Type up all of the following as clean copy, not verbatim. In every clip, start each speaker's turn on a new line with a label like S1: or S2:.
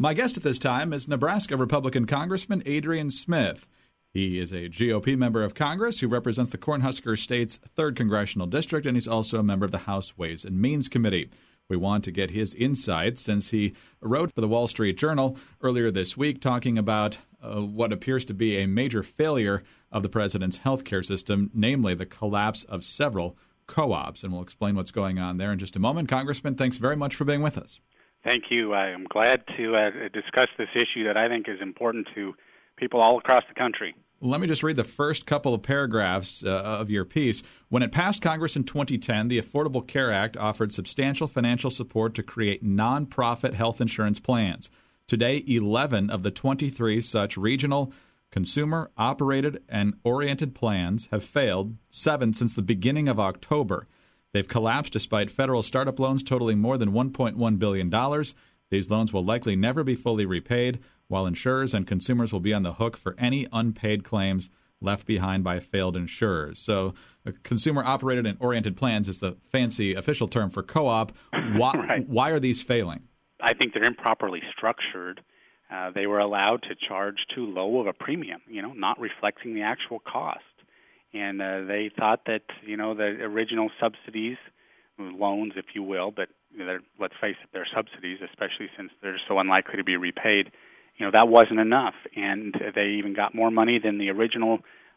S1: My guest at this time is Nebraska Republican Congressman Adrian Smith. He is a GOP member of Congress who represents the Cornhusker State's 3rd Congressional District, and he's also a member of the House Ways and Means Committee. We want to get his insights since he wrote for the Wall Street Journal earlier this week talking about what appears to be a major failure of the president's health care system, namely the collapse of several co-ops. And we'll explain what's going on there in just a moment. Congressman, thanks very much for being with us.
S2: Thank you. I am glad to discuss this issue that I think is important to people all across the country.
S1: Let me just read the first couple of paragraphs of your piece. When it passed Congress in 2010, the Affordable Care Act offered substantial financial support to create nonprofit health insurance plans. Today, 11 of the 23 such regional, consumer-operated and oriented plans have failed, 7 since the beginning of October. They've collapsed despite federal startup loans totaling more than $1.1 billion. These loans will likely never be fully repaid, while insurers and consumers will be on the hook for any unpaid claims left behind by failed insurers. So consumer-operated and oriented plans is the fancy official term for co-op.
S2: Right.
S1: Why are these failing?
S2: I think they're improperly structured. They were allowed to charge too low of a premium, not reflecting the actual cost. And they thought that, the original subsidies, loans, if you will, but let's face it, they're subsidies, especially since they're so unlikely to be repaid, that wasn't enough. And they even got more money than the original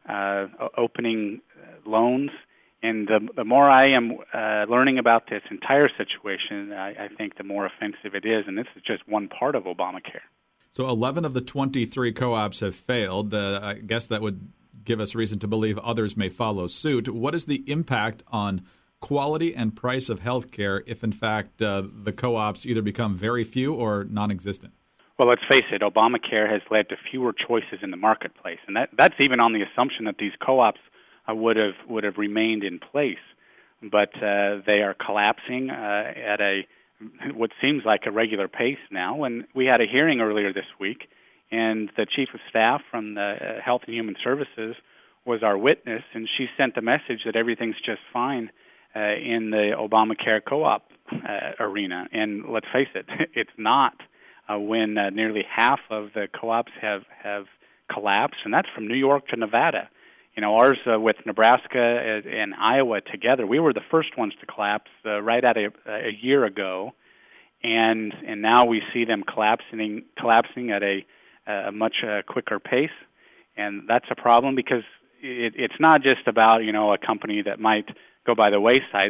S2: opening loans. And the more I am learning about this entire situation, I think the more offensive it is. And this is just one part of Obamacare.
S1: So 11 of the 23 co-ops have failed. I guess that would give us reason to believe others may follow suit. What is the impact on quality and price of health care if, in fact, the co-ops either become very few or non-existent?
S2: Well, let's face it, Obamacare has led to fewer choices in the marketplace, and that's even on the assumption that these co-ops would have remained in place. But they are collapsing at what seems like a regular pace now. And we had a hearing earlier this week, and the chief of staff from the Health and Human Services was our witness, and she sent a message that everything's just fine in the Obamacare co-op arena. And let's face it, it's not when nearly half of the co-ops have collapsed, and that's from New York to Nevada. Ours with Nebraska and Iowa together, we were the first ones to collapse right at a year ago, and now we see them collapsing at a much quicker pace, and that's a problem because it's not just about a company that might go by the wayside.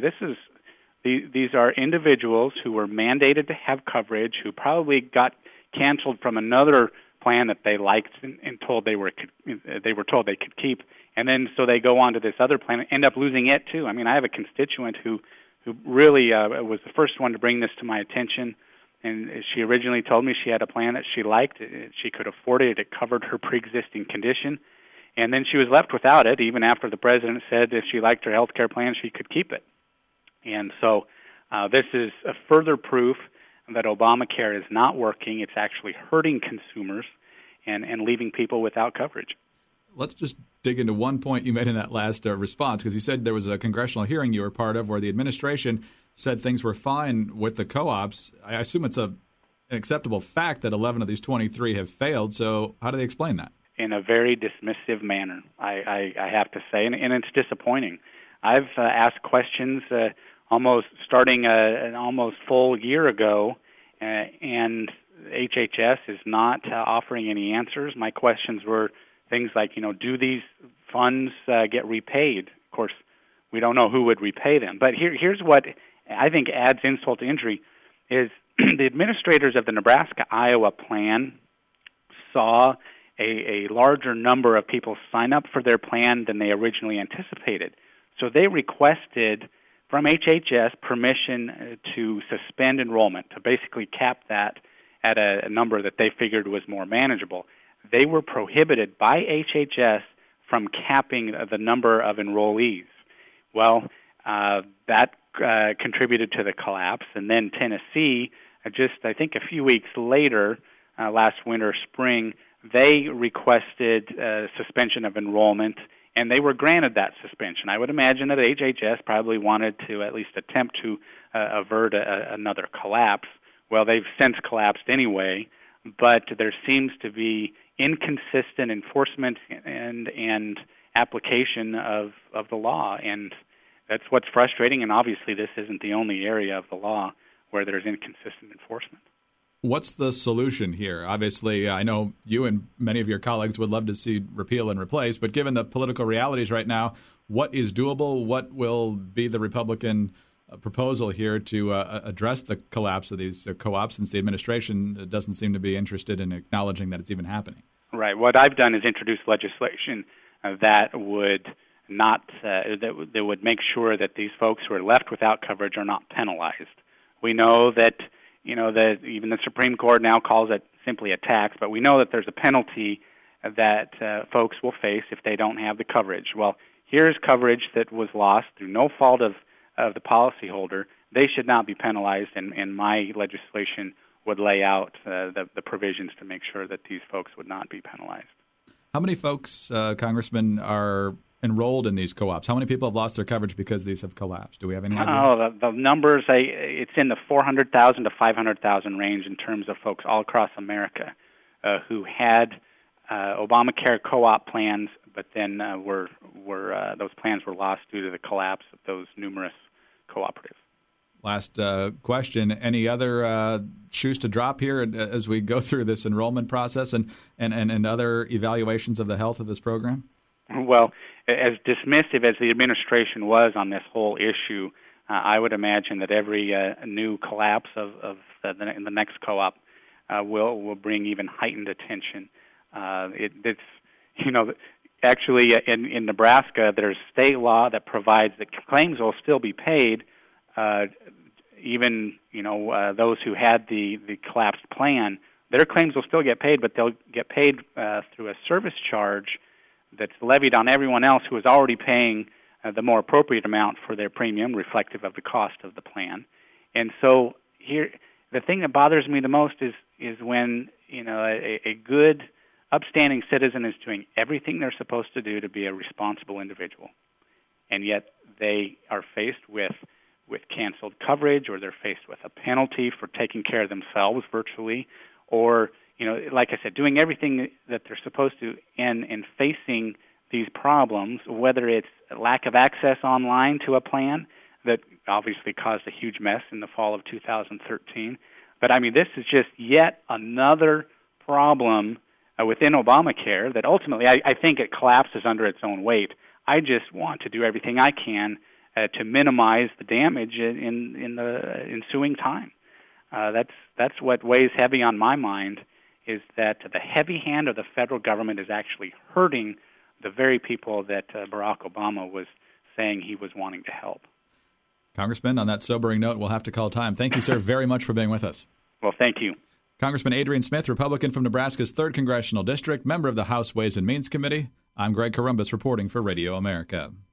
S2: These are individuals who were mandated to have coverage, who probably got canceled from another plan that they liked and they were told they could keep, and then so they go on to this other plan and end up losing it too. I mean, I have a constituent who really was the first one to bring this to my attention, and she originally told me she had a plan that she liked, she could afford it, it covered her pre-existing condition, and then she was left without it even after the president said if she liked her health care plan she could keep it. And so this is a further proof that Obamacare is not working. It's actually hurting consumers and leaving people without coverage.
S1: Let's just dig into one point you made in that last response, because you said there was a congressional hearing you were part of where the administration said things were fine with the co-ops. I assume it's an acceptable fact that 11 of these 23 have failed, so how do they explain that?
S2: In a very dismissive manner, I have to say, and it's disappointing. I've asked questions almost starting an almost full year ago, and HHS is not offering any answers. My questions were things like, do these funds get repaid? Of course, we don't know who would repay them. But here's what I think adds insult to injury is the administrators of the Nebraska-Iowa plan saw a larger number of people sign up for their plan than they originally anticipated. So they requested from HHS permission to suspend enrollment, to basically cap that at a number that they figured was more manageable. They were prohibited by HHS from capping the number of enrollees. Well, that contributed to the collapse, and then Tennessee, I think a few weeks later, last winter, spring, they requested suspension of enrollment, and they were granted that suspension. I would imagine that HHS probably wanted to at least attempt to avert another collapse. Well, they've since collapsed anyway, but there seems to be inconsistent enforcement and application of the law, and that's what's frustrating. And obviously, this isn't the only area of the law where there's inconsistent enforcement.
S1: What's the solution here? Obviously, I know you and many of your colleagues would love to see repeal and replace, but given the political realities right now, what is doable? What will be the Republican proposal here to address the collapse of these co-ops, since the administration doesn't seem to be interested in acknowledging that it's even happening?
S2: Right. What I've done is introduce legislation that would not that would make sure that these folks who are left without coverage are not penalized. We know that that even the Supreme Court now calls it simply a tax, but we know that there's a penalty that folks will face if they don't have the coverage. Well, here's coverage that was lost through no fault of the policyholder. They should not be penalized, and my legislation would lay out the provisions to make sure that these folks would not be penalized.
S1: How many folks, Congressman, are enrolled in these co-ops? How many people have lost their coverage because these have collapsed? Do we have any idea?
S2: Oh, the numbers, it's in the 400,000 to 500,000 range in terms of folks all across America who had Obamacare co-op plans, but then those plans were lost due to the collapse of those numerous cooperatives.
S1: Last question. Any other shoes to drop here as we go through this enrollment process and other evaluations of the health of this program?
S2: Well, as dismissive as the administration was on this whole issue, I would imagine that every new collapse of the next co-op will bring even heightened attention. Actually, in Nebraska, there's state law that provides that claims will still be paid, even those who had the collapsed plan. Their claims will still get paid, but they'll get paid through a service charge that's levied on everyone else who is already paying the more appropriate amount for their premium, reflective of the cost of the plan. And so here, the thing that bothers me the most is when a good, upstanding citizen is doing everything they're supposed to do to be a responsible individual, and yet they are faced with canceled coverage, or they're faced with a penalty for taking care of themselves virtually, or like I said, doing everything that they're supposed to and facing these problems, whether it's lack of access online to a plan that obviously caused a huge mess in the fall of 2013. But this is just yet another problem within Obamacare that ultimately I think it collapses under its own weight. I just want to do everything I can to minimize the damage in the ensuing time. That's what weighs heavy on my mind, is that the heavy hand of the federal government is actually hurting the very people that Barack Obama was saying he was wanting to help.
S1: Congressman, on that sobering note, we'll have to call time. Thank you, sir, very much for being with us.
S2: Well, thank you.
S1: Congressman Adrian Smith, Republican from Nebraska's 3rd Congressional District, member of the House Ways and Means Committee. I'm Greg Corombos reporting for Radio America.